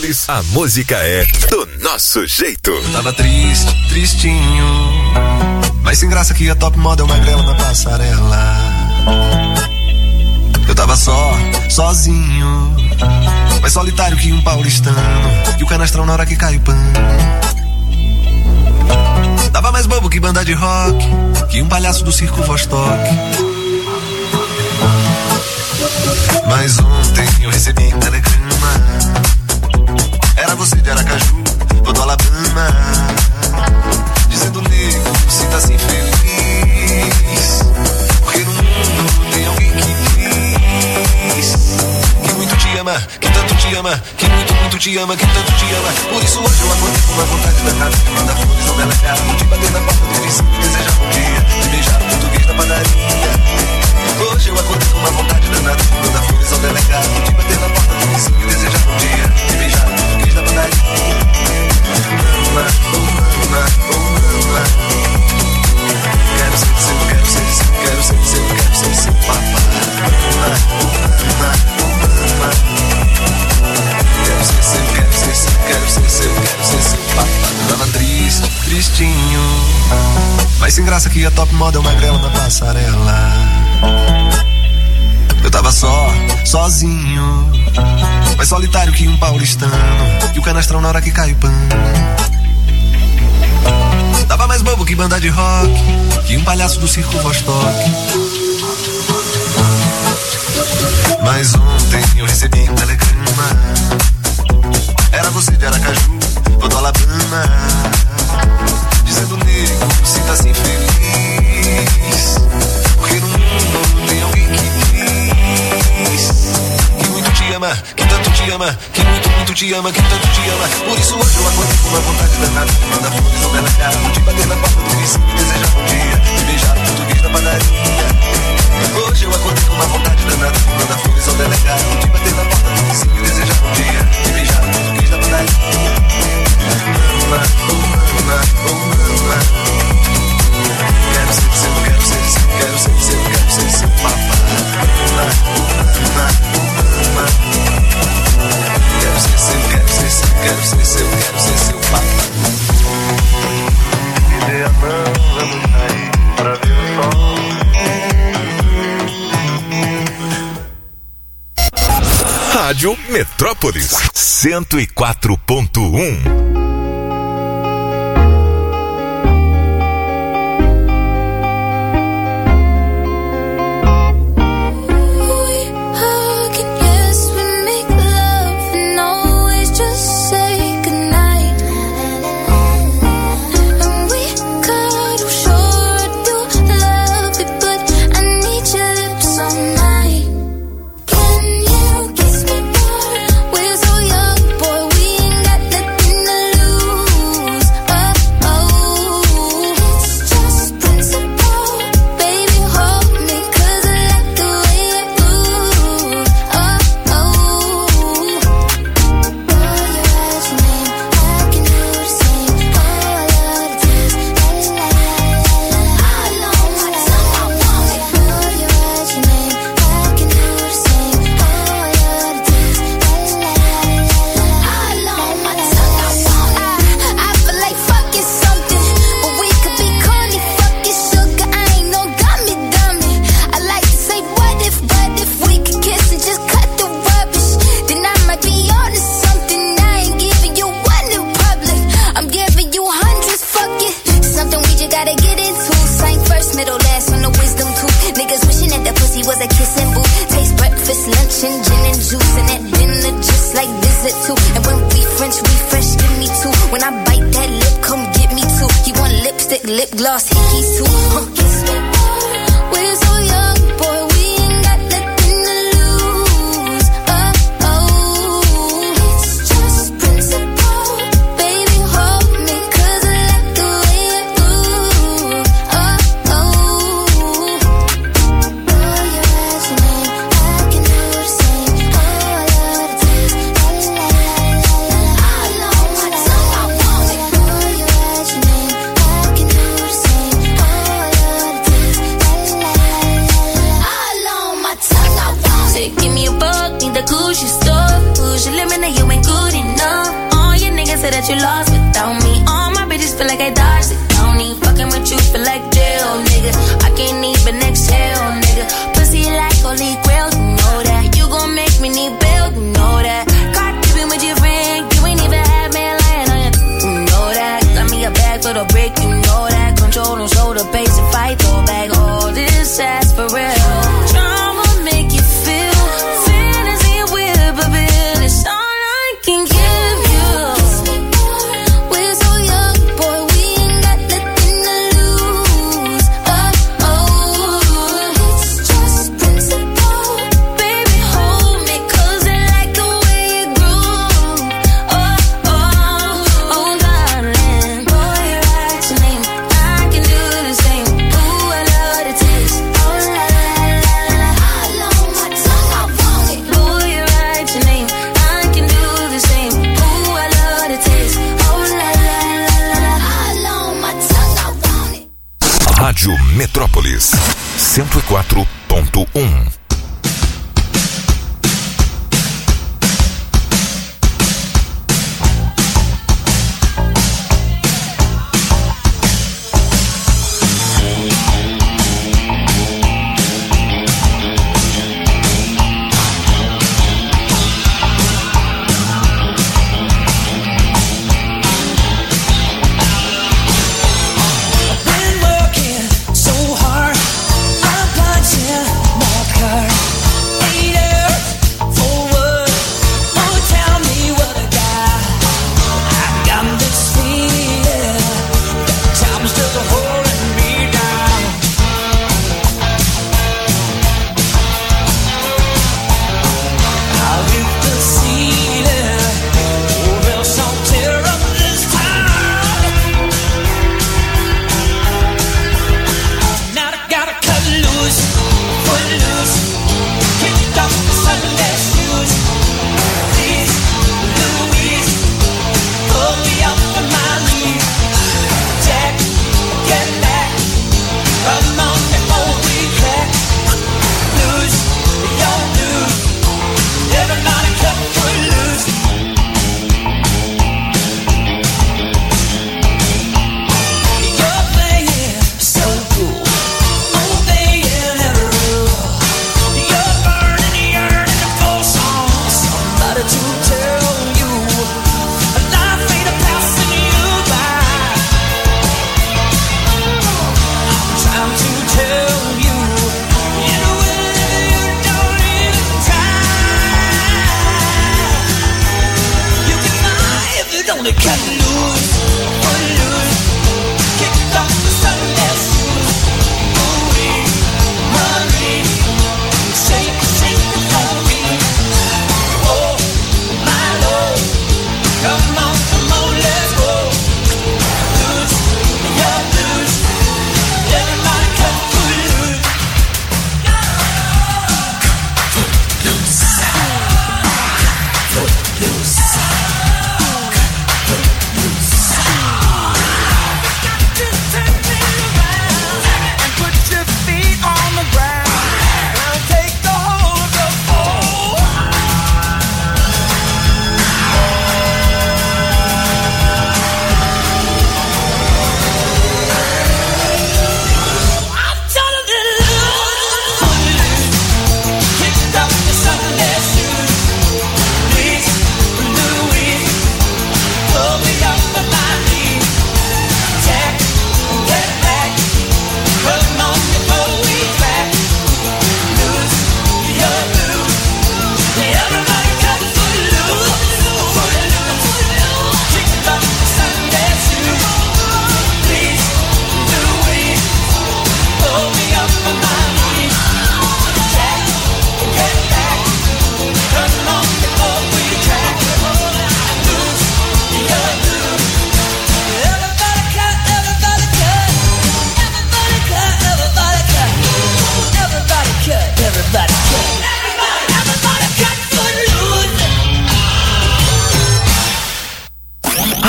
Metrópolis, a música é do nosso jeito. Eu tava triste, tristinho, mas sem graça que a top model magrela na passarela. Eu tava sozinho, mais solitário que um paulistano, e o canastrão na hora que cai o pano. Tava mais bobo que banda de rock, que um palhaço do circo Vostok. Mas ontem eu recebi um telegrama, era você de Aracaju, todo Alabama, dizendo: nego, sinta-se infeliz, porque no mundo tem alguém que muito te ama, que tanto te ama, que muito te ama, que tanto te ama. Por isso hoje eu acordei com uma vontade danada de mandar flores ao delegado, de bater na porta do vizinho e desejar bom dia, de beijar o português na padaria. Hoje eu acordei com uma vontade danada de mandar flores ao delegado, de bater na porta do vizinho e desejar bom dia, de beijar o português na padaria. Mama, oh mama, oh mama, quero ser seu, quero ser seu, quero ser seu, quero ser seu papai. Mama, oh mama, oh mama, quero ser seu, quero ser seu, quero ser seu, quero ser seu papai. Eu tava triste, tristinho, mas sem graça que a top model magrela na passarela. Eu tava sozinho, mais solitário que um paulistano, e o canastrão na hora que cai o pano. Tava mais bobo que banda de rock, que um palhaço do circo Vostok. Mas ontem eu recebi um telegrama, era você de Aracaju, todo Alabama, dizendo: nego, sinta-se infeliz, porque no mundo tem alguém que muito te ama, que tanto te ama, que muito te ama, que tanto te ama. Por isso hoje eu acordei com uma vontade danada de mandar flores ao delegado, de bater na porta do vizinho e desejar bom dia, de beijar o português na padaria. Hoje eu acordei com uma vontade danada de mandar flores ao delegado, de bater na porta do vizinho e desejar bom dia, de beijar o português na padaria. Mama, oh mama, oh mama, quero ser seu, quero ser seu, quero ser seu, quero ser seu papai. Mama, oh mama, oh mama, quero ser seu, quero ser seu, quero ser seu, quero ser seu papai. Me dê a mão, vamos sair pra ver o sol. Rádio Metrópolis 104.1. Lip gloss, hickeys too. Kiss me more. We're so young, boy. We ain't got nothing to lose. Oh, oh. It's just principle. Baby, hold me, 'cause I like the way you move. Oh, oh. Roll your eyes, your name. I can do the same. Oh, I love the taste. La la la la la. I know my tongue, I want it. Roll your eyes, your name. Give me a buck, need the Gucci store. Push your limit, you ain't good enough. that you lost without me. All my bitches feel like I dodged it. Don't need fucking with you, feel like jail, nigga. I can't even exhale, nigga. Pussy like holy grail, you know that. You gon' make me need bail, you know that. Caught dipping with your friend, you ain't even had me lying on you, you know that. Got me a bag for the brick, you know that. Control don't show the pace if I throw back all this ass for real. Drama make you feel, fantasy with a bill. It's all I can give you. We're so young, boy, we ain't got nothing to lose. Oh, it's just principle.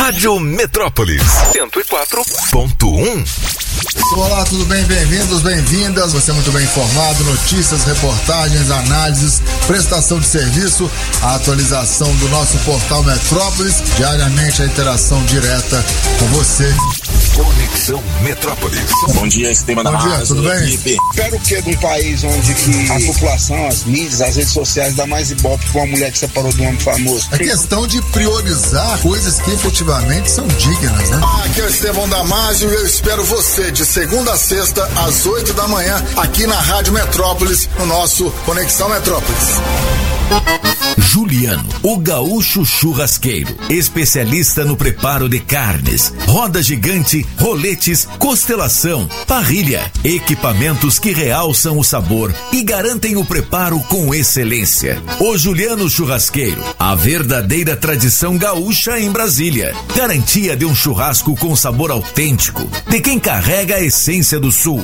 Rádio Metrópolis 104.1. Olá, tudo bem? Bem-vindos, bem-vindas. Você é muito bem informado. Notícias, reportagens, análises, prestação de serviço, a atualização do nosso portal Metrópolis. Diariamente a interação direta com você. Conexão Metrópolis. Bom dia, esse tema da Bom dia, tudo bem? Espero que de um país onde que a população, as mídias, as redes sociais dá mais ibope pra uma mulher que separou de um homem famoso. É questão de priorizar coisas que efetivamente são dignas, né? Aqui é o Estevão Damasio e eu espero você de segunda a sexta às 8 da manhã aqui na Rádio Metrópolis, no nosso Conexão Metrópolis. Juliano, o gaúcho churrasqueiro, especialista no preparo de carnes, roda gigante, roletes, costelação, parrilha, equipamentos que realçam o sabor e garantem o preparo com excelência. O Juliano Churrasqueiro, a verdadeira tradição gaúcha em Brasília. Garantia de um churrasco com sabor autêntico, de quem carrega a essência do Sul.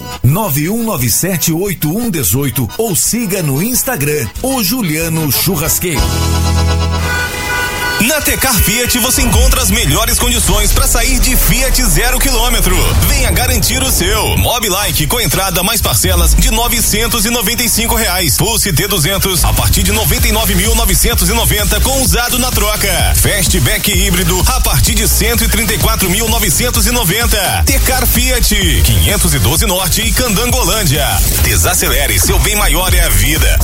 91978118 ou siga no Instagram, o Juliano Churrasqueiro. Na Tecar Fiat você encontra as melhores condições para sair de Fiat 0 km. Venha garantir o seu. Mobilike com entrada mais parcelas de R$995. Pulse T200 a partir de 99.990 com usado na troca. Fastback híbrido a partir de 134.990. Tecar Fiat 512 Norte e Candangolândia. Desacelere, seu bem maior é a vida.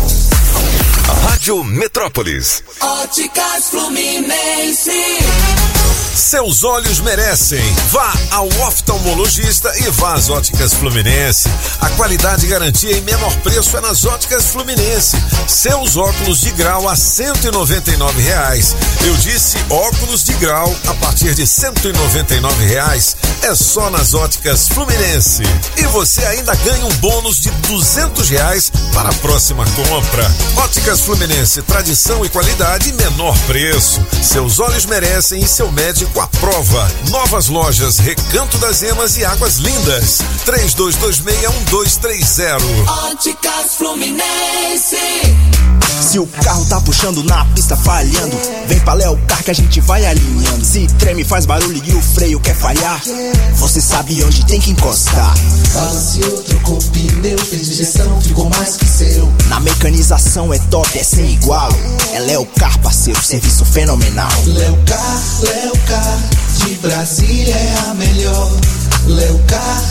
Rádio Metrópolis. Óticas Fluminense. Seus olhos merecem. Vá ao oftalmologista e vá às Óticas Fluminense. A qualidade e garantia em menor preço é nas Óticas Fluminense. Seus óculos de grau a R$199. Eu disse óculos de grau a partir de R$199. É só nas Óticas Fluminense. E você ainda ganha um bônus de R$200 para a próxima compra. Óticas Fluminense, tradição e qualidade em menor preço. Seus olhos merecem e seu médico a prova. Novas lojas Recanto das Emas e Águas Lindas. 3226-1230. Óticas Fluminense. Se o carro tá puxando na pista falhando, vem pra Leocar que a gente vai alinhando. Se treme, faz barulho e o freio quer falhar, você sabe onde tem que encostar. Balanceou, trocou pneu, fez injeção, ficou mais que seu. Na mecanização é top, é sem igual. É Leocar, parceiro, serviço fenomenal. Leocar, de Brasília é a melhor. Leocar,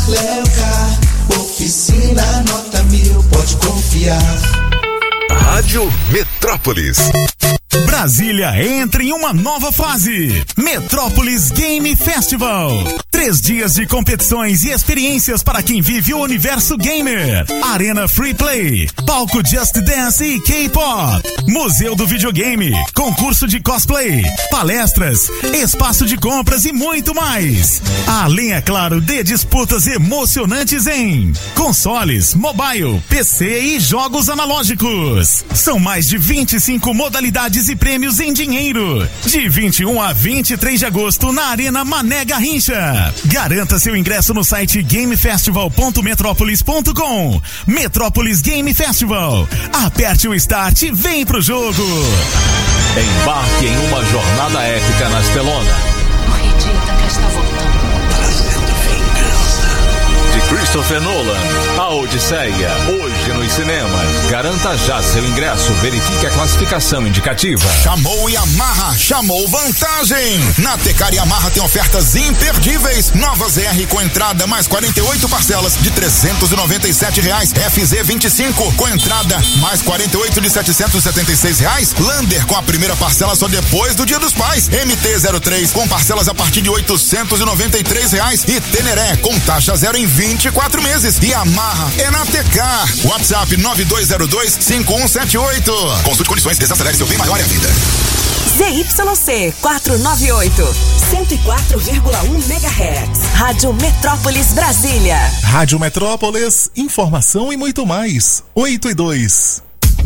oficina nota 1000, pode confiar. Rádio Metrópolis. Brasília entra em uma nova fase. Metrópolis Game Festival. 3 dias de competições e experiências para quem vive o universo gamer. Arena Free Play, palco Just Dance e K-Pop, Museu do Videogame, concurso de cosplay, palestras, espaço de compras e muito mais. Além, é claro, de disputas emocionantes em consoles, mobile, PC e jogos analógicos. São mais de 25 modalidades e prêmios em dinheiro. De 21 a 23 de agosto na Arena Mané Garrincha. Garanta seu ingresso no site gamefestival.metropolis.com. Metrópolis Game Festival. Aperte o start e vem pro jogo. Embarque em uma jornada épica nas telonas. O Rei de Ítaca está voltando. Trazendo vingança. De Christopher Nolan, A Odisseia, hoje nos cinemas. Garanta já seu ingresso, verifique a classificação indicativa. Chamou Yamaha, chamou vantagem. Na Tecar Yamaha tem ofertas imperdíveis. Nova ZR com entrada mais 48 parcelas de R$397. FZ25 com entrada mais 48 de R$776. Lander com a primeira parcela só depois do Dia dos Pais. MT-03 com parcelas a partir de R$893. E Teneré com taxa zero em 24 meses. E Yamaha é na Tecar. WhatsApp 9202-5178. Consulte condições, desacelere seu bem maior é a vida. ZYC 498, 104,1 MHz. Rádio Metrópolis Brasília. Rádio Metrópolis, informação e muito mais. 8 e 2.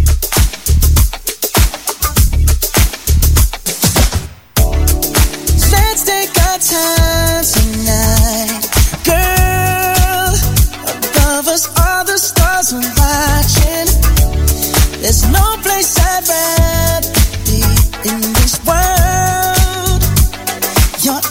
Let's take our time tonight, girl. Above us all the stars are watching. There's no place I'd rather be in this world. Your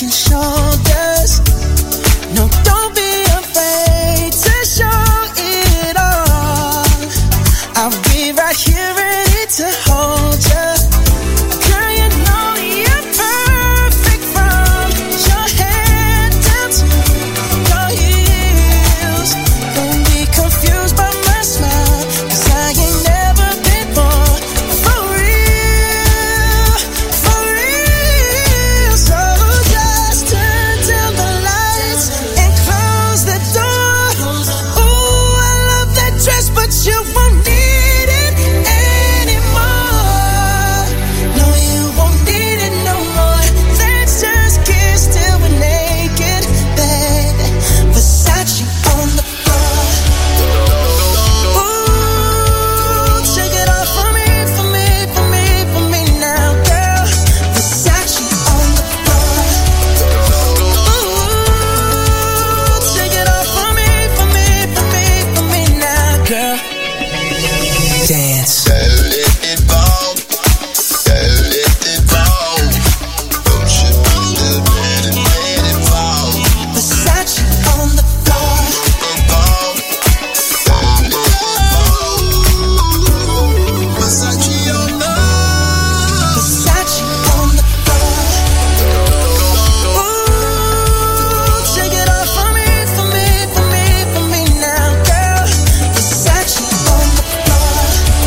broken shoulders. No, don't be afraid to show it all. I'll be right here ready to hold you. Girl, you know you're perfect from your head down to your heels. Don't be confused by my smile, 'cause I ain't never been more for real, for real. So just turn down the lights and close the door. Ooh, I love that dress, but you won't need it anymore. No, you won't need it no more. Let's just kiss till we're naked, baby. Versace on the floor. Ooh, take it off for me, for me, for me, for me now, girl. Versace on the floor. Ooh, take it off for me, for me, for me, for me now, girl. Dance. Versace on the floor. Versace on the floor. Ooh, take it off for me, for me, for me, for me now, girl. Versace on the floor.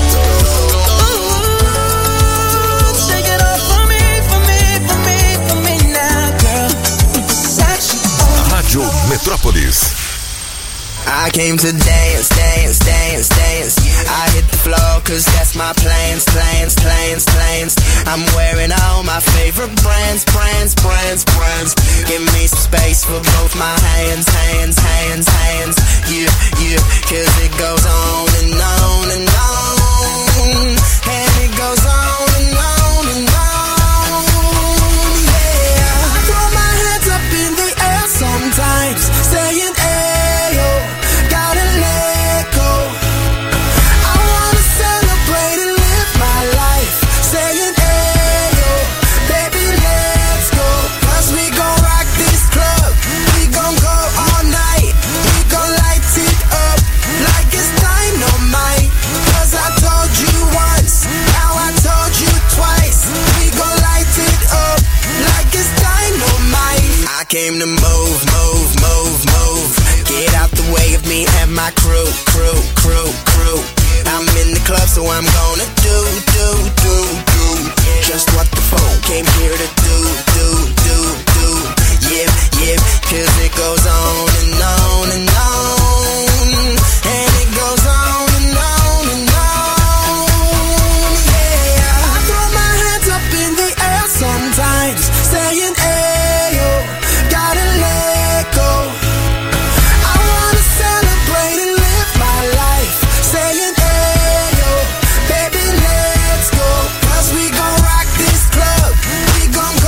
Ooh, take it off for me, for me, for me, for me now, girl. Versace on the Rádio Metrópolis. I came to dance, dance, dance, dance. I hit the floor 'cause that's my plans, plans, plans, plans. I'm wearing all my favorite brands, brands, brands, brands. Give me some space for both my hands, hands, hands, hands. Yeah, yeah, 'cause it goes on and on and on. And it goes on and on and on. Yeah, I throw my hands up in the air sometimes, saying, ayo, gotta let go. I wanna celebrate and live my life, saying, ayo, baby, let's go. 'Cause we gon' rock this club, we gon' go all night, we gon' light it up like it's dynamite. 'Cause I told you once, now I told you twice, we gon' light it up like it's dynamite. I came to move, move, move, move. Get out the way of me and my crew, crew, crew, crew. I'm in the club, so I'm gonna do, do, do, do just what the phone came here to do, do, do, do. Yeah, yeah, 'cause it goes on and on and on. And it goes on and on and on. Yeah, I throw my hands up in the air sometimes, saying, ayo, gotta let go. I wanna celebrate and live my life, saying, ayo, baby, let's go. 'Cause we gon' rock this club, we gon' go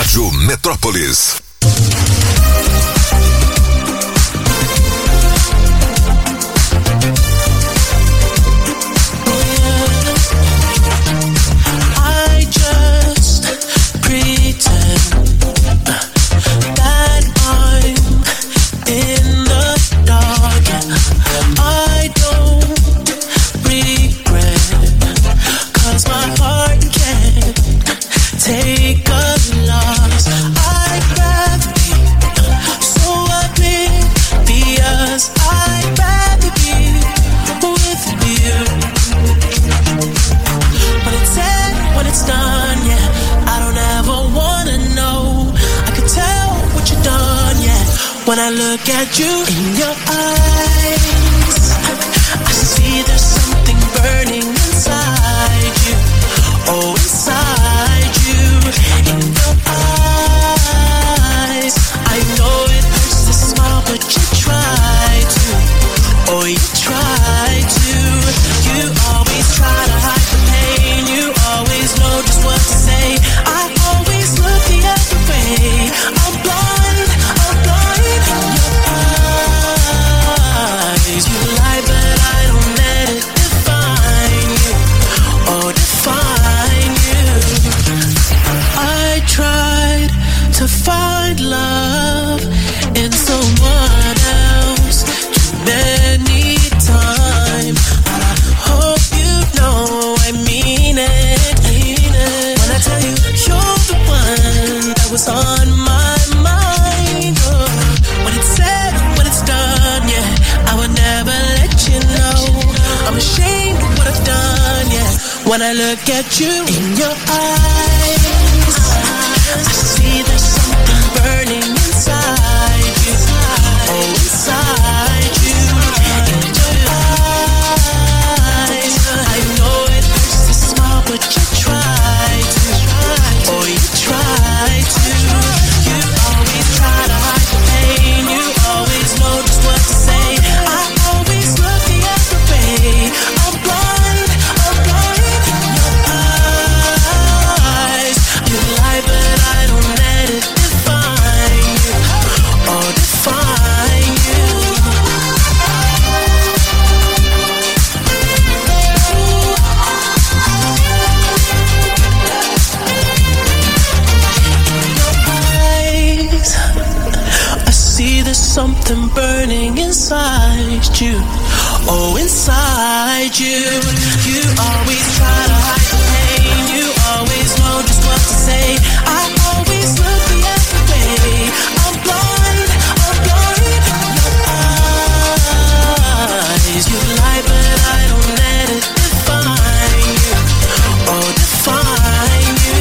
Rádio Metrópolis. I just pretend that I'm in the dark. I don't regret, 'cause my heart can't take a loss. I'd rather be so oblivious. I'd rather be with you. When it's said, when it's done, yeah, I don't ever wanna know. I could tell what you've done, yeah. When I look at you in your eyes, I see there's something burning inside you. Oh, inside you, in your eyes. I know it hurts to smile, but you try to. Oh, you try to. You always try to hide the pain. You always know just what to say. I always look the other way. I'm blind in your eyes. You lie, but I don't let it define you. Oh, define you. I tried to find love in someone else too many times. But I hope you know I mean it. When I tell you you're the one that was on my mind. Oh, when it's said, when it's done, yeah, I would never let you know. I'm ashamed of what I've done, yeah. When I look at you in your eyes, I see there's something burning inside you. Oh, inside you, in your eyes. I know it hurts to smile, but you try to. Oh, you try to. You always try to hide the pain. You always know just what to say. I always look the other way. I'm blind in your eyes. You lie, but I don't let it define you. Oh, define you. I see there's something burning inside you. Oh, inside you. You always try to hide the pain. You always know just what to say. I always look the other way. I'm blind in your eyes. You lie, but I don't let it define you. Oh, define you.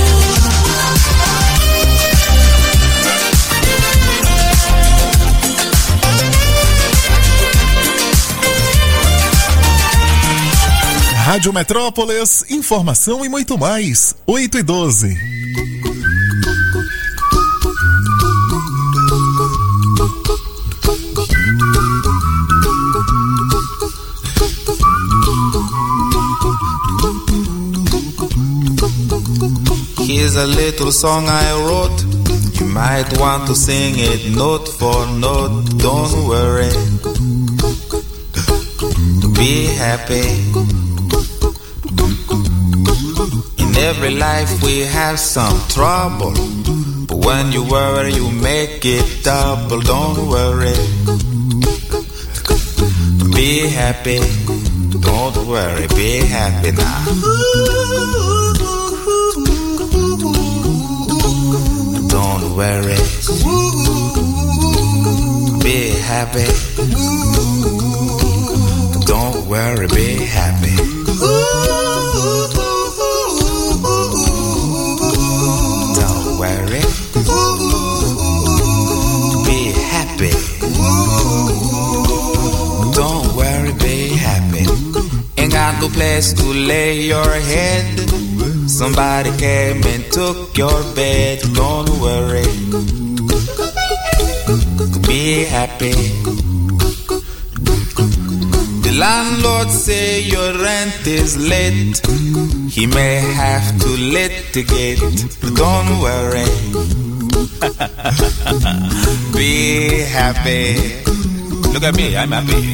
Rádio Metrópolis, informação e muito mais. 8:12. Here's a little song I wrote. You might want to sing it note for note. Don't worry. Be happy. In every life we have some trouble, but when you worry you make it double. Don't worry. Be happy. Don't worry. Be happy now. Don't worry. Be happy. Don't worry, be happy. Don't worry. Be happy. Don't worry, be happy. Ain't got no place to lay your head. Somebody came and took your bed. Don't worry. Be happy. The landlord say your rent is late. He may have to litigate, but don't worry. Be happy. Look at me, I'm happy.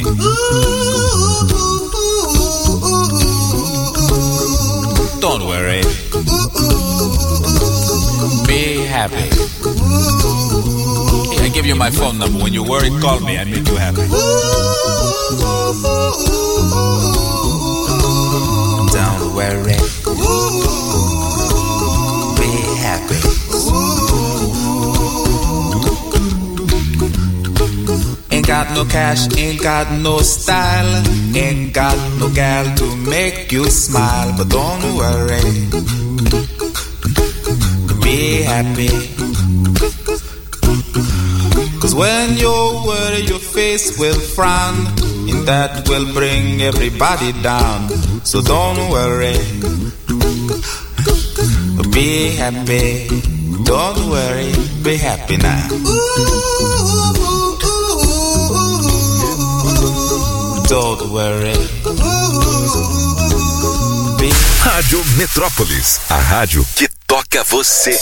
Don't worry. Be happy. I give you my phone number. When you worry, call me. I make you happy. Don't worry. Be happy. Ain't got no cash, ain't got no style, ain't got no gal to make you smile, but don't worry. Be happy. Cause when you worry, your face will frown, and that will bring everybody down. So don't worry. Be happy. Don't worry. Be happy now. Don't worry. Rádio Metrópolis, a rádio que toca você.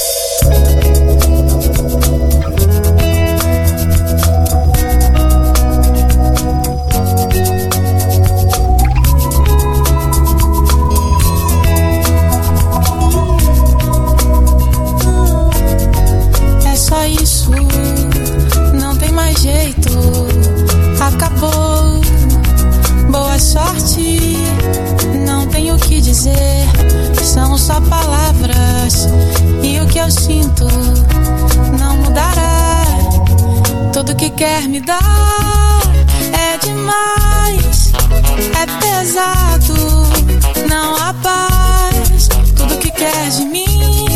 É só isso, não tem mais jeito, acabou. Boa sorte, não tenho o que dizer, são só palavras, e o que eu sinto não mudará. Tudo que quer me dar é demais, é pesado, não há paz. Tudo que quer de mim,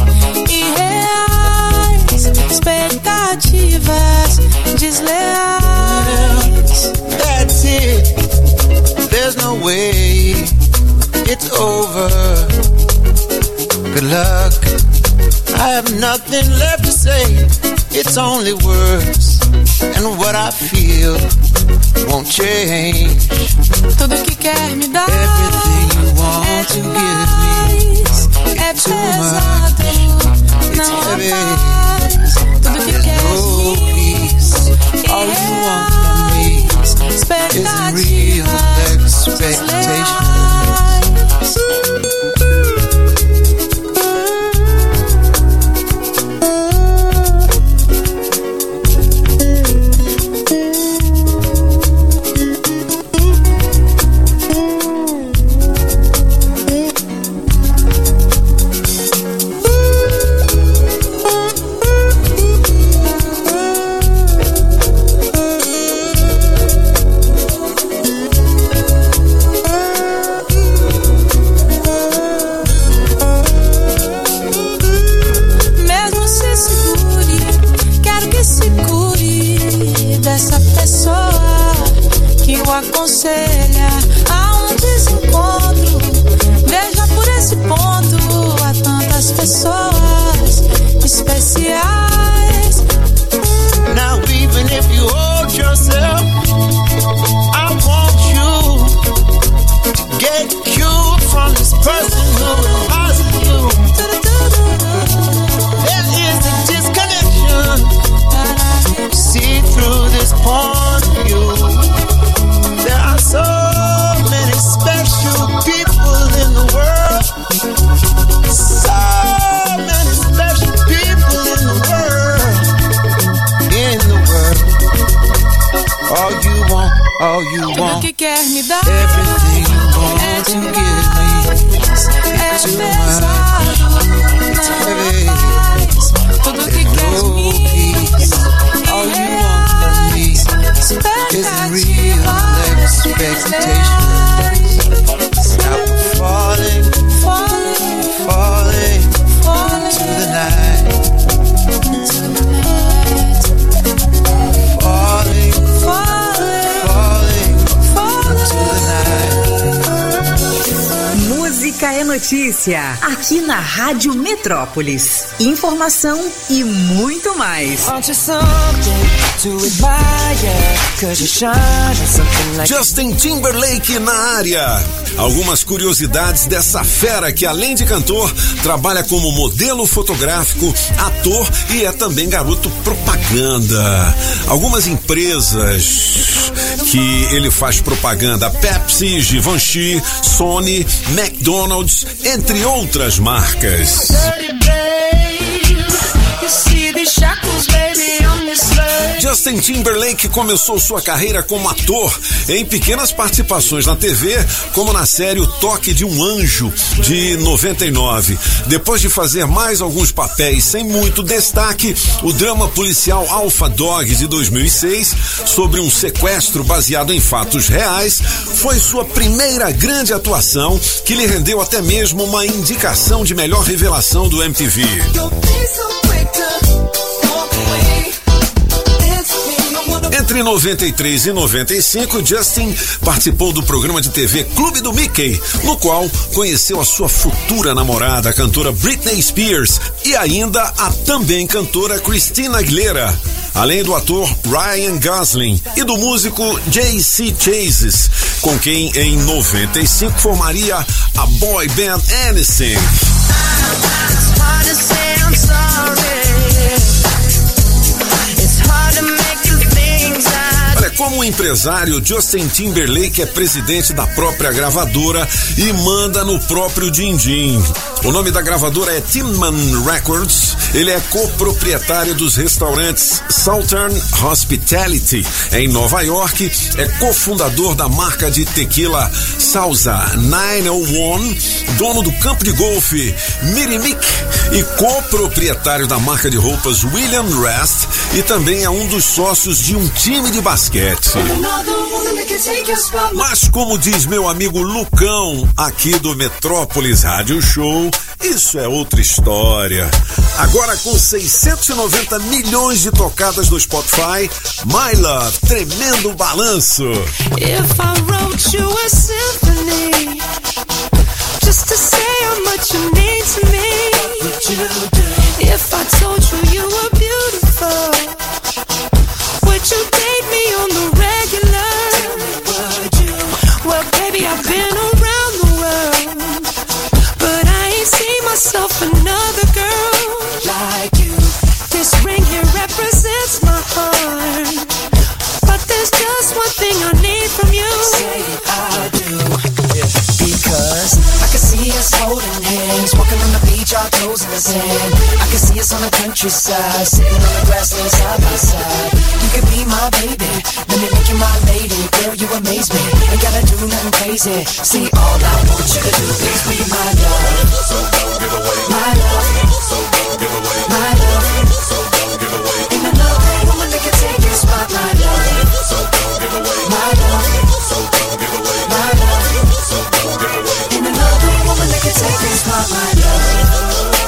irreais, expectativas desleais. That's it. There's no way it's over. Good luck. I have nothing left to say. It's only words, and what I feel won't change. Tudo que quer me dar, everything you want to give me, é pesado, não há paz. Tudo que quer de mim, all you want from me is real expectations. Aconselha a um desencontro. Veja por esse ponto, há tantas pessoas especiais. Now even if you hold yourself, I want you to get cured from this person who has you. There is a disconnection. See through this point of view. There are so many special people in the world. So many special people in the world. In the world. All you want. Tudo que quer me dar, everything you want to give me. É pesado, não há paz. Tudo que quer de mim, all you want from me is real expectations. Now we're falling into the night. Falling into the night. Música é notícia, aqui na Rádio Metrópolis. Informação e muito mais. Justin Timberlake na área. Algumas curiosidades dessa fera que, além de cantor, trabalha como modelo fotográfico, ator e é também garoto propaganda. Algumas empresas que ele faz propaganda: Pepsi, Givenchy, Sony, McDonald's, entre outras marcas. Justin Timberlake começou sua carreira como ator em pequenas participações na TV, como na série O Toque de um Anjo, de 99. Depois de fazer mais alguns papéis sem muito destaque, o drama policial Alpha Dog, de 2006, sobre um sequestro baseado em fatos reais, foi sua primeira grande atuação, que lhe rendeu até mesmo uma indicação de melhor revelação do MTV. Entre 93 e 95, Justin participou do programa de TV Clube do Mickey, no qual conheceu a sua futura namorada, a cantora Britney Spears, e ainda a também cantora Christina Aguilera, além do ator Ryan Gosling e do músico J.C. Chase, com quem em 95 formaria a boy band NSYNC. Como empresário, Justin Timberlake é presidente da própria gravadora e manda no próprio din-din. O nome da gravadora é Tinman Records. Ele é coproprietário dos restaurantes Southern Hospitality em Nova York, é cofundador da marca de tequila Sauza 901, dono do campo de golfe Mirimic e coproprietário da marca de roupas William Rest, e também é um dos sócios de um time de basquete. Mas como diz meu amigo Lucão, aqui do Metrópolis Rádio Show, isso é outra história. Agora com 690 milhões de tocadas no Spotify, My Love, tremendo balanço. If I wrote you a symphony, just to say how much you mean to me, would you do? If I told you you were beautiful, would you date me on the regular? Would you? Well, baby, I've been around the world, but I ain't seen myself another girl like you. This ring here represents my heart, but there's just one thing I need from you. Say I do, yeah. Because I can see us holding hands, walking on the beach, our toes in the sand. I can see us on the countryside, sitting on the grassland side by side. You could be my baby, let me make you my lady. Girl, you amaze me, ain't gotta do nothing crazy. See, all I want you to do is be my love. So don't give away my love. So don't give away my love. So don't give away. Ain't another woman that can take your spot, my love. So don't give away my love. So don't give away my love. So don't give away. Ain't another woman that can take your spot, my love.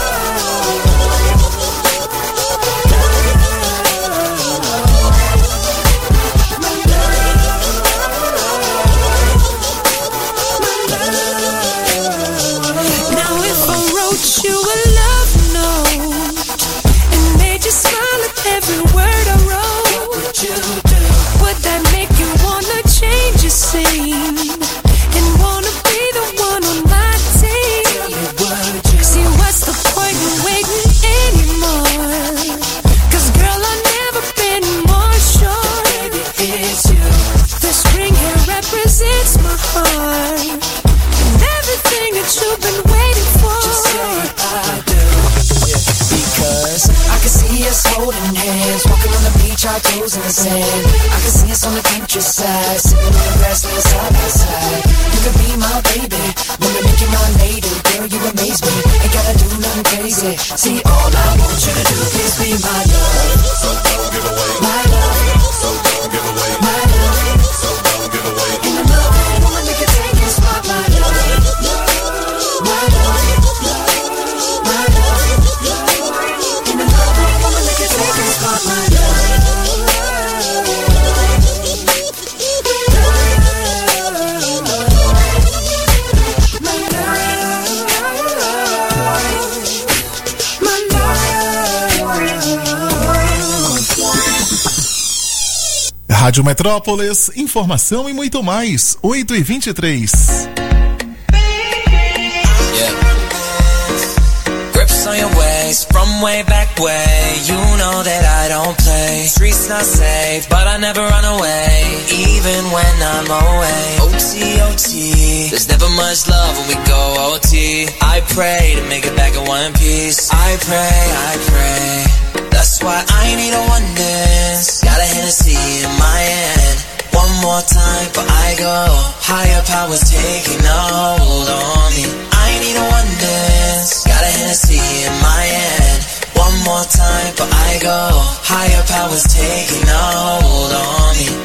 You a love note and made you smile at every word I wrote. What would you do? Would that make you wanna change your scene and wanna be the one on my team? Would you? See, what's the point in waiting anymore? 'Cause girl, I've never been more sure. Baby, it's you. This ring here represents my heart and everything that you've been waiting for. Just say I do, yeah. Because I can see us holding hands, walking on the beach, our toes in the sand. I can see us on the countryside, sitting on the grassland side by side. You could be my baby, let me make you my lady. Girl, you amaze me, ain't gotta do nothing crazy. See, all I want you to do is be my love. So don't give away my love. So don't give away my love. So don't give away. Ain't another woman that can take your spot, my love. My love. My love. Ain't another woman that can take your spot, my love. My love. Rádio Metrópolis, informação e muito mais. 8h23. Grips on your ways, from way back way. You know that I don't play. Streets not safe, but I never run away, even when I'm away. OT, OT, there's never much love when we go OT. I pray to make it back in one piece. I pray. That's why I need a one dance. Got a Hennessy in my hand. One more time before I go. Higher powers taking a hold on me. I need a one dance. Got a Hennessy in my hand. One more time before I go. Higher powers taking a hold on me.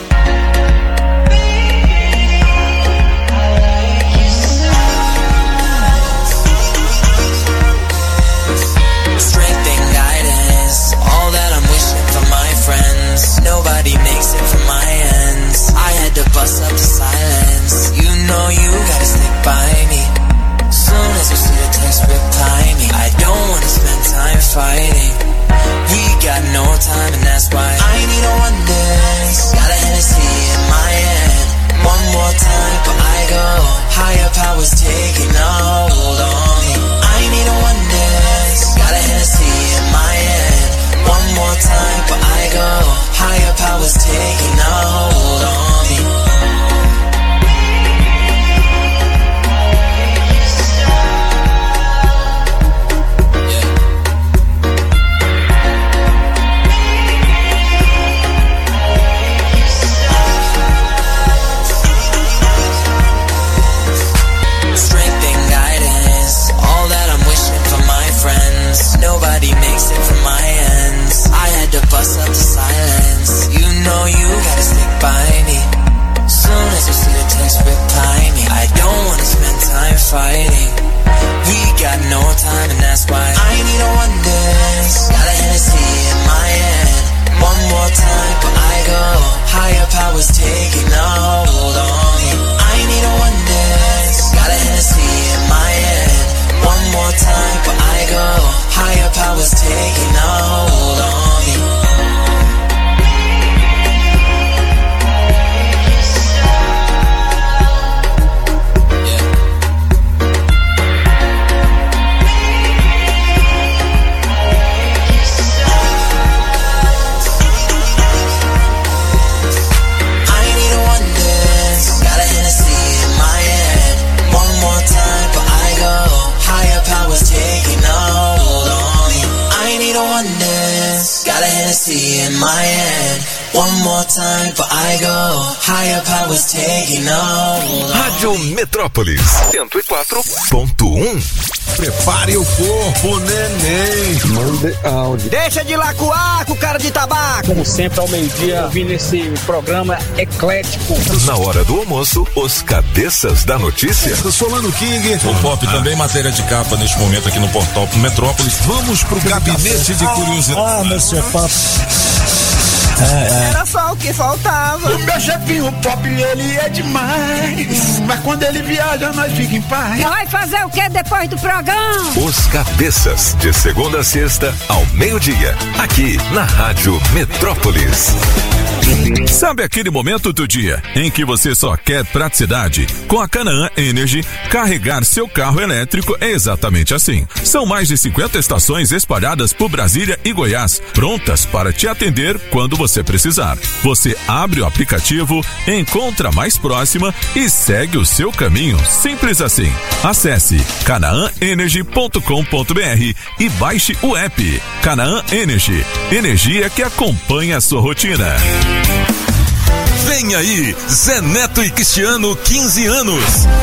Strength and guidance, all that I'm wishing for my friends. Nobody makes it from my ends. I had to bust up the silence. You know you gotta stick by me. Soon as you see the text, reply me. I don't wanna spend time fighting. We got no time and that's why I need a one dance. Got a Hennessy in my hand. One more time before I go. Higher powers taking a hold on me. I need a one dance. Got a Hennessy in my hand. One more time before I go. Higher powers taking a hold on me. Nobody makes it from my ends. I had to bust up the silence. You know you gotta stick by me. Soon as you see the text, reply me. I don't wanna spend time fighting. We got no time and that's why I need a one dance. Got a Hennessy in my hand. One more time before I go. Higher powers taking a hold on me. I need a one dance. Got a Hennessy in my hand. One more time before I go. Higher powers taking a hold on me. I need a one dance. Got a Hennessy in my hand. One more time before I go. Higher powers taking a hold on me. I need a one dance. Got a Hennessy in my hand. One more time before I go. Higher powers taking a hold on. Rádio Metrópolis 104.1. Prepare o corpo, neném. Mande áudio. Deixa de lacuar com cara de tabaco. Como sempre, ao meio-dia, ouvindo esse programa eclético. Na hora do almoço, os cabeças da notícia. Eu sou Lano King. O Pop também matéria de capa neste momento aqui no portal Metrópolis. Vamos pro gabinete de curiosidade. meu senhor Pop. Era só o que faltava. O meu chefinho Pop, ele é demais. Mas quando ele viaja, nós fica em paz. Vai fazer o que depois do programa? Os cabeças, de segunda a sexta, ao meio-dia. Aqui, na Rádio Metrópolis. Sabe aquele momento do dia em que você só quer praticidade? Com a Canaã Energy, carregar seu carro elétrico é exatamente assim. São mais de 50 estações espalhadas por Brasília e Goiás, prontas para te atender quando você precisar. Você abre o aplicativo, encontra a mais próxima e segue o seu caminho. Simples assim. Acesse canaãenergy.com.br e baixe o app. Canaã Energy. Energia que acompanha a sua rotina. Vem aí, Zé Neto e Cristiano, 15 anos.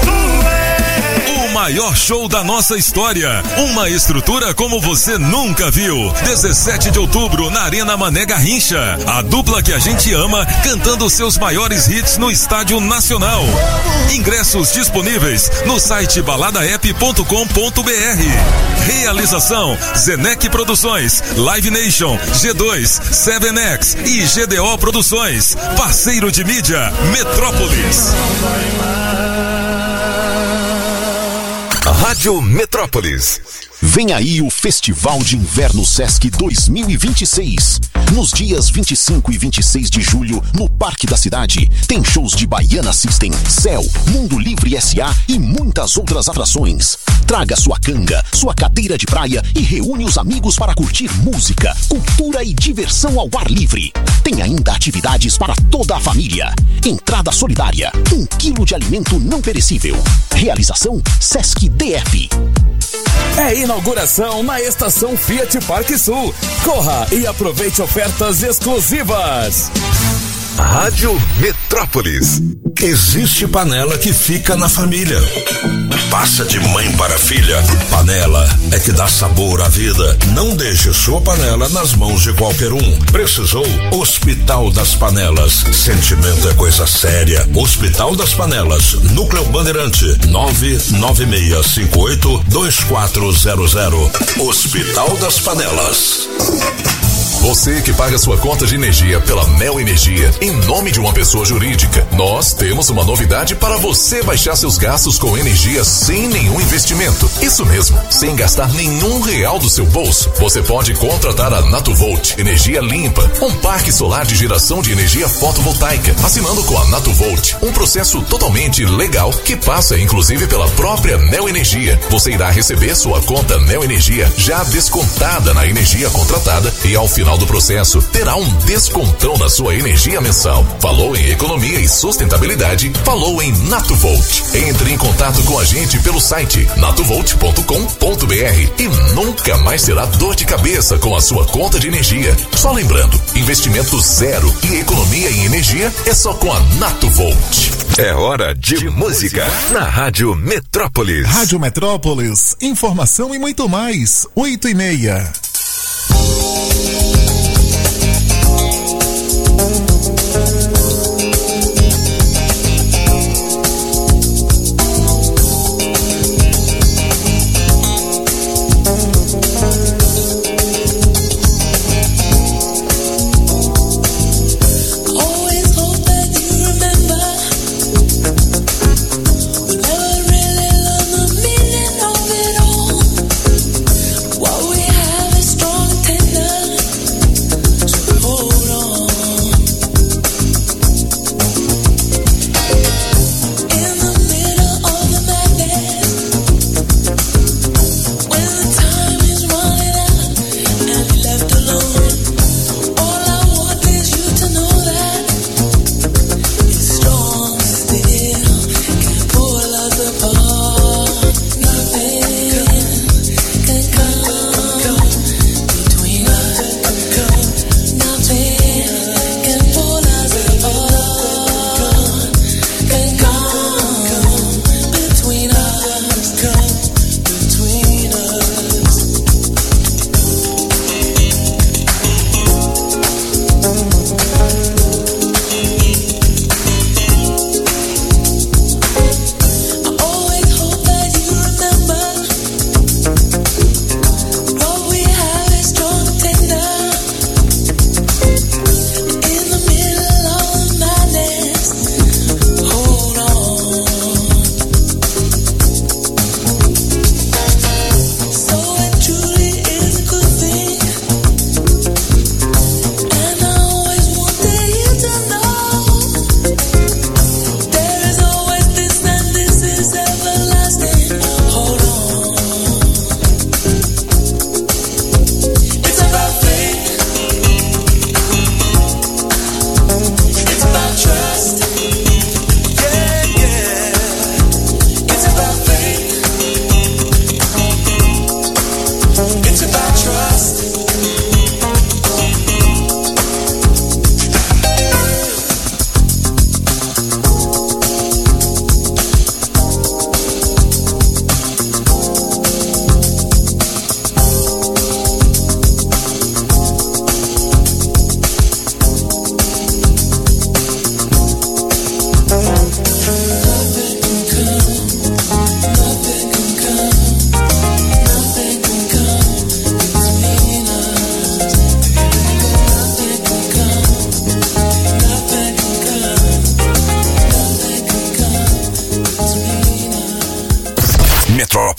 O maior show da nossa história. Uma estrutura como você nunca viu. 17 de outubro, na Arena Mané Garrincha. A dupla que a gente ama, cantando seus maiores hits no Estádio Nacional. Ingressos disponíveis no site baladaep.com.br. Realização: Zenec Produções, Live Nation, G2, 7X e GDO Produções. Parceiro de mídia, Metrópolis. Rádio Metrópolis. Vem aí o Festival de Inverno Sesc 2026. Nos dias 25 e 26 de julho, no Parque da Cidade, tem shows de Baiana System, Céu, Mundo Livre S.A. e muitas outras atrações. Traga sua canga, sua cadeira de praia e reúne os amigos para curtir música, cultura e diversão ao ar livre. Tem ainda atividades para toda a família. Entrada solidária, 1 quilo de alimento não perecível. Realização Sesc DF. É inauguração na estação Fiat Parque Sul. Corra e aproveite ofertas exclusivas. Rádio Metrópolis. Existe panela que fica na família. Passa de mãe para filha. Panela é que dá sabor à vida. Não deixe sua panela nas mãos de qualquer um. Precisou? Hospital das Panelas. Sentimento é coisa séria. Hospital das Panelas. Núcleo Bandeirante. 996582400. Hospital das Panelas. Você que paga sua conta de energia pela Neo Energia em nome de uma pessoa jurídica, nós temos uma novidade para você baixar seus gastos com energia sem nenhum investimento. Isso mesmo, sem gastar nenhum real do seu bolso. Você pode contratar a Natuvolt, energia limpa, um parque solar de geração de energia fotovoltaica, assinando com a Natuvolt, um processo totalmente legal que passa inclusive pela própria Neo Energia. Você irá receber sua conta Neo Energia já descontada na energia contratada e ao final do processo terá um descontão na sua energia mensal. Falou em economia e sustentabilidade, falou em Natuvolt. Entre em contato com a gente pelo site natuvolt.com.br e nunca mais terá dor de cabeça com a sua conta de energia. Só lembrando, investimento zero e economia em energia é só com a Natuvolt. É hora de música na Rádio Metrópolis. Rádio Metrópolis, informação e muito mais. 8:30. Tender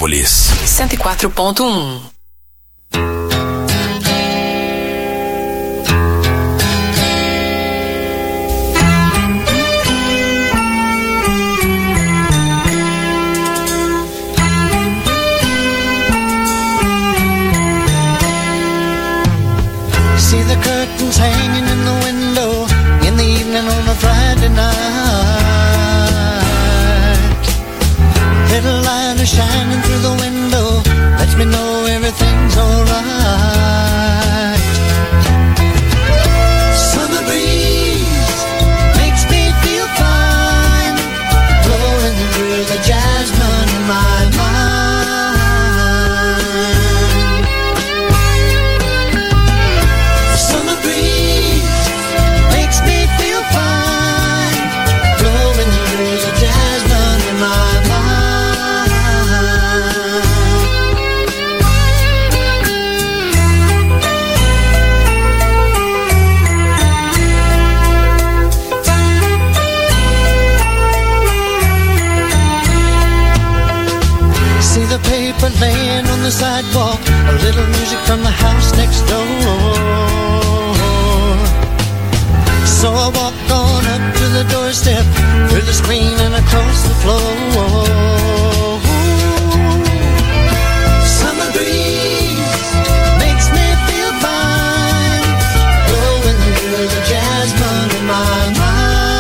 Metrópolis 104.1. See the curtains hanging in the window in the evening on a Friday night. Little light is shining through the window, lets me know everything's alright. Summer breeze makes me feel fine, blowing through the jasmine in my mind. Paper laying on the sidewalk, a little music from the house next door. So I walk on up to the doorstep, through the screen and across the floor. Summer breeze makes me feel fine, blowing through the jasmine in my mind.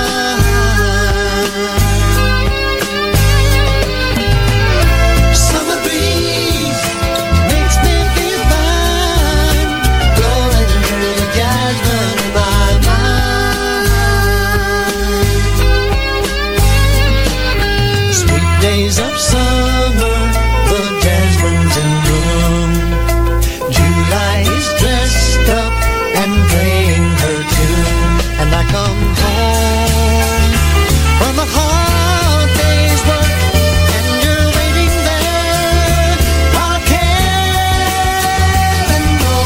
Days of summer, the jasmine's in bloom. July is dressed up and playing her tune. And I come home from a hard day's work, and you're waiting there, all care in the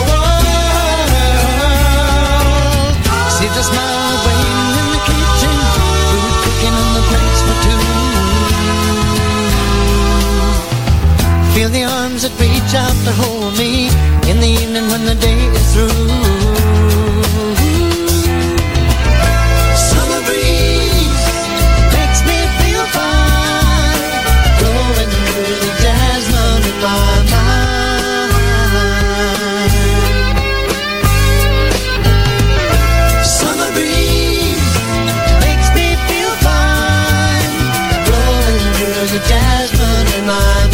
world. See the smile waiting in the kitchen, food cooking on the plates for two. Feel the arms that reach out to hold me in the evening when the day is through. Summer breeze makes me feel fine, blowing through the jasmine in my mind. Summer breeze makes me feel fine, blowing through the jasmine in my mind.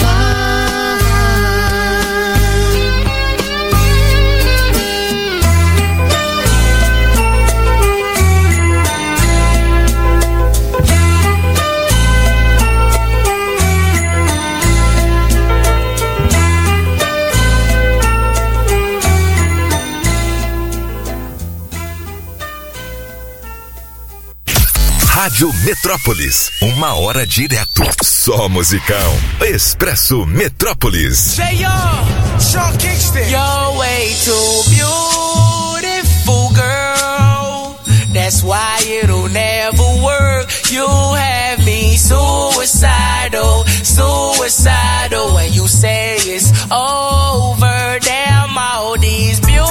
Rádio Metrópolis, 1 hora direto. Só musicão. Expresso Metrópolis. Say yo, Sean Kingston. You're way too beautiful, girl. That's why it'll never work. You have me suicidal, suicidal. When you say it's over, damn all these beautiful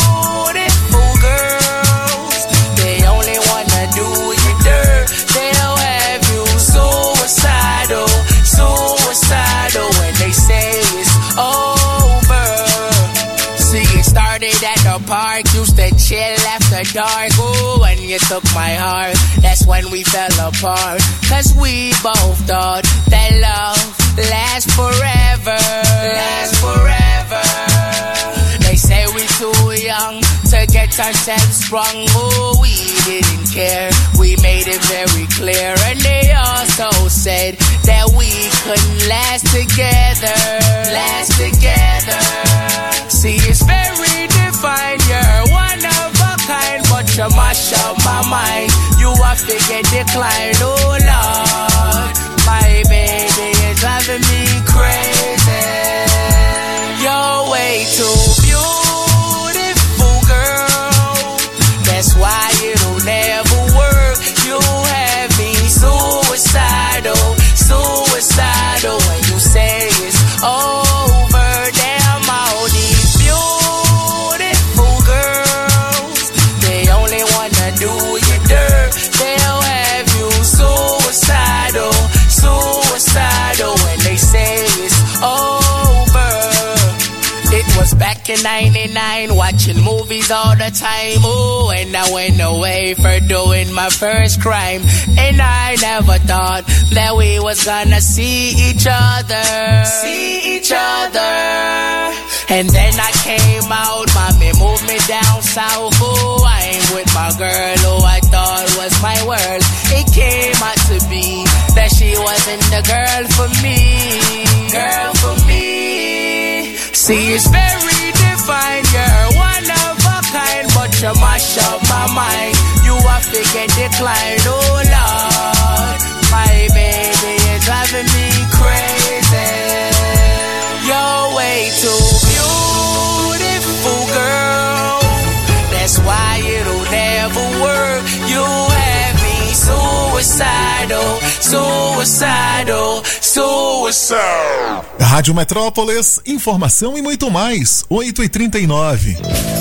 girls, they only wanna do you dirt. They'll have you suicidal, suicidal. When they say it's over. See, it started at the park, used to chill after dark. Ooh, when you took my heart, that's when we fell apart. Cause we both thought that love lasts forever, lasts forever. They say we too young to get ourselves sprung. Oh, we didn't care, we made it very clear. And they also said that we couldn't last together, last together. See, it's very divine, you're one of a kind, but you mash up my mind. You have to get declined, oh Lord. My baby is driving me crazy. You're way too beautiful, girl. That's why it'll never work. You have me suicidal, suicidal. When you say it's memories all the time. Oh, and I went away for doing my first crime. And I never thought that we was gonna see each other. See each other. And then I came out, mommy moved me down south. Oh, I ain't with my girl who I thought was my world. It came out to be that she wasn't the girl for me. Girl for me. See, it's very divine, you're one of a kind, but you mash up my mind. You have to get declined, oh Lord. My baby is driving me crazy. You're way too beautiful, girl. That's why it'll never work. You have me suicidal, suicidal, suicidal. Rádio Metrópolis, informação e muito mais. 8h39.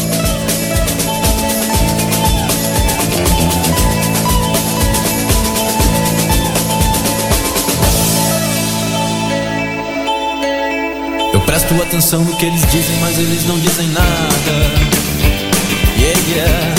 Eu presto atenção no que eles dizem, mas eles não dizem nada. Yeah, yeah.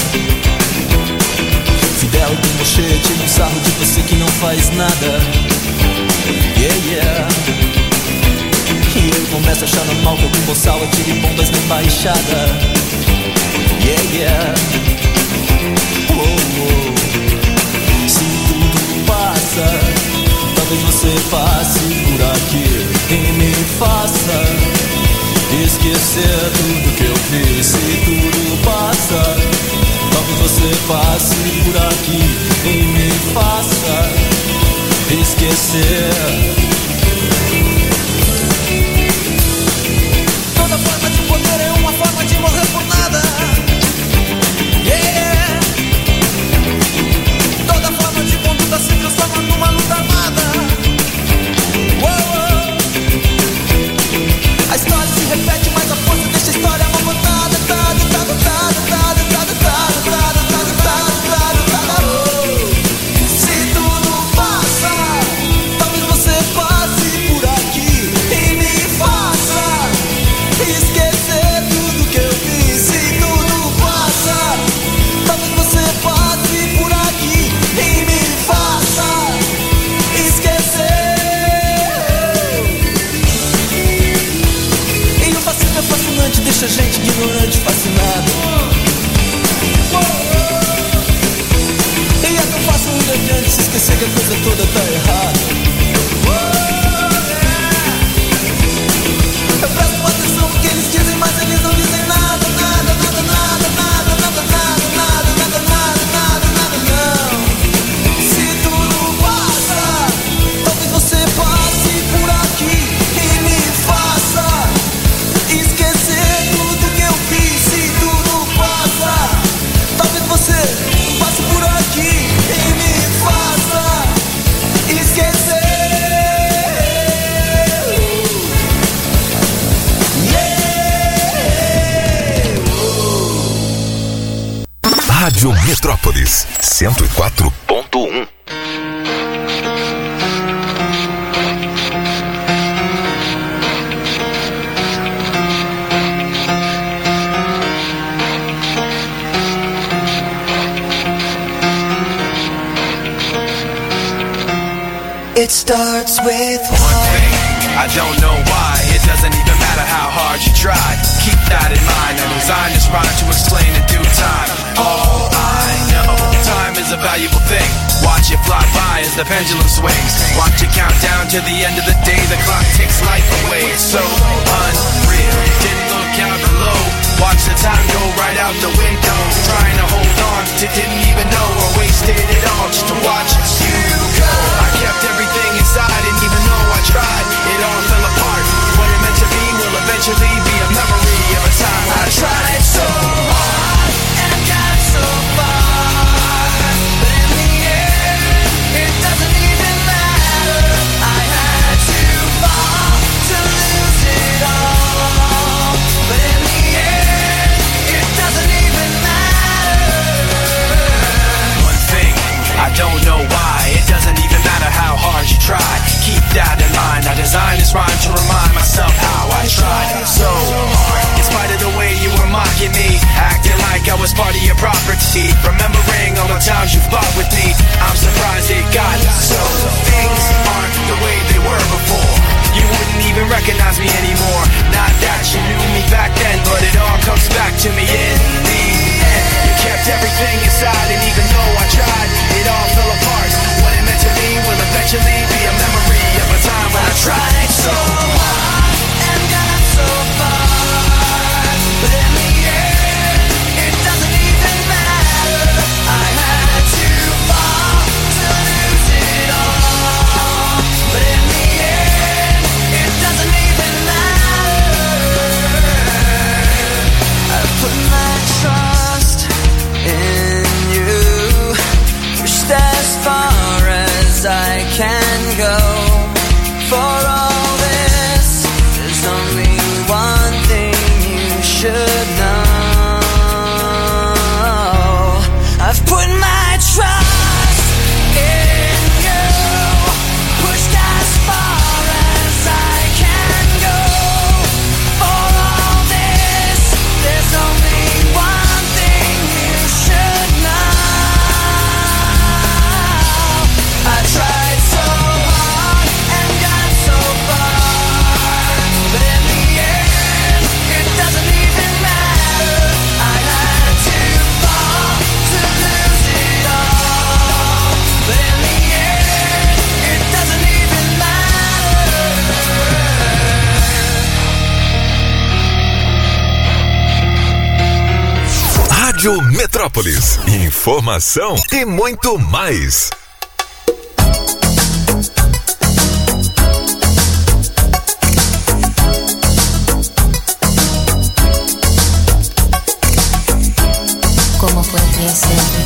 Fidel Pinochet tira um sarro de você que não faz nada. Yeah, yeah. E eu começo a achar normal que algum boçal atire bombas na embaixada. Yeah, yeah. Oh, oh. Se tudo passa, talvez você passe por aqui e me faça esquecer tudo que eu fiz. Se tudo passa, talvez você passe por aqui e me faça esquecer. Toda forma de poder é uma forma de morrer por nada. Yeah. Toda forma de conduta se transforma numa luta armada. Whoa. A história se repete, mas a força deixa a história amamantada. Se tudo passa, talvez você passe por aqui e me faça esquecer tudo que eu fiz. Se tudo passa, talvez você passe por aqui e me faça esquecer. E o fascismo é fascinante, deixa a gente ignorante, fascinado. E é tão fácil ir adiante, se esquecer que a coisa toda tá errada. Eu presto atenção no que eles dizem, mas eles não dizem nada, nada, nada, nada, nada, nada, nada, nada, nada, nada, nada, nada, não. Se tudo passa, talvez você passe por aqui e me faça esquecer tudo que eu fiz. Se tudo passa, talvez você passe por aqui e me faça esquecer. Rádio Metrópolis 104.1. It starts with one thing. I don't know why. It doesn't even matter how hard you try. Keep that in mind. I designed this rhyme to explain in due time. All I know, time is a valuable thing. Watch it fly by as the pendulum swings. Watch it count down to the end of the day. The clock takes life away. It's so unreal. Didn't look out below. Watch the time go right out the window. Trying to hold on to didn't even know or wasted it all just to watch you go. I kept everything inside and even though I tried, it all fell apart. What it meant to be will eventually be a memory of a time I tried so hard and got so far. But in the end, it doesn't even matter. I had to fall to lose it all. But in the end, it doesn't even matter. One thing, I don't know times you fought with me, I'm surprised it got so. Things aren't the way they were before. You wouldn't even recognize me anymore. Not that you knew me back then, but it all comes back to me in the end. You kept everything inside, and even though I tried, it all fell apart. What it meant to me will eventually be a memory of a time when I tried so hard and got so far, but in the end, it doesn't even matter. I had to fall to lose it all, but in the end, it doesn't even matter. I put my trust in you, pushed as far as I can go. For all this, there's only one thing you should know. I've put my trust in you, pushed as far as I can go. For all this, there's only one thing you should know. I tried so hard and got so far, but in the end, it doesn't even matter. I had to fall to lose it all, but in the end, it doesn't even matter. Rádio Metrópolis. Informação e muito mais. ¿Cómo fue que se